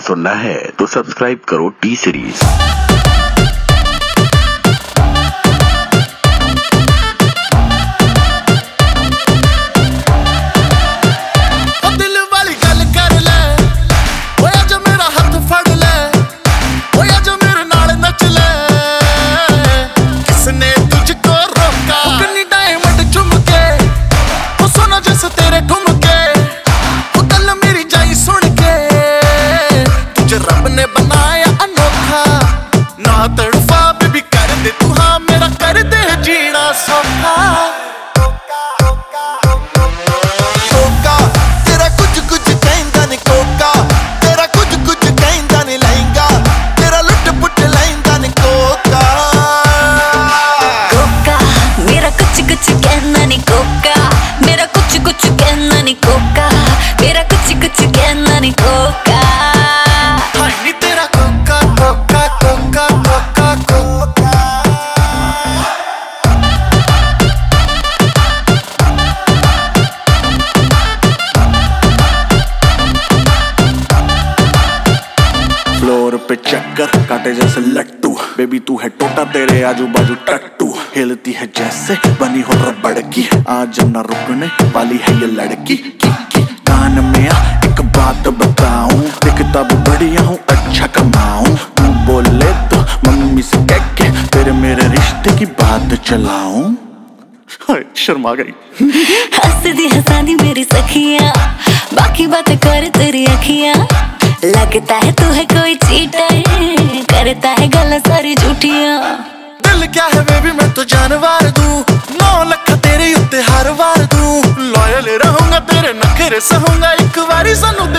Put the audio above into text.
सुनना है तो सब्सक्राइब करो टी सीरीज। रब ने बनाया अनोखा ना तड़फा बेबी कर दे तू हाँ मेरा कर दे जीना सौखा। कोका तेरा कुछ कुछ कहंदा ने कोका तेरा कुछ कुछ कहंदा ने लहंगा तेरा लुट पुट लहंदा ने कोका। कोका मेरा कुछ कुछ कहना नहीं कोका मेरा कुछ कुछ कहना नहीं कोका मेरा कुछ कुछ कहना नहीं कोका। फ्लोर पे चक्कर काटे जैसे लट्टू बेबी तू है टोटा तेरे आजू बाजू टट्टू हिलती है जैसे बनी हो रबड़ की आज न रुकने वाली है ये लड़की की कान में आ एक बात बताऊं दिखता भी बढ़िया हूँ अच्छा कमाऊं तू बोले तो मम्मी से कह के तेरे मेरे रिश्ते की बात चलाऊं। शर्मा गई हंसदी हंसादी मेरी सखियां बाकी बातें कर तेरी अखियां लगता है तू है कोई चीटर करता है गल्ला सारी झूठियां। दिल क्या है बेबी मैं तो जानवर दूं 9 लाख तेरे उत्ते हर वार दूं लॉयल रहूंगा तेरे नखरे सहूंगा एक बारी सानू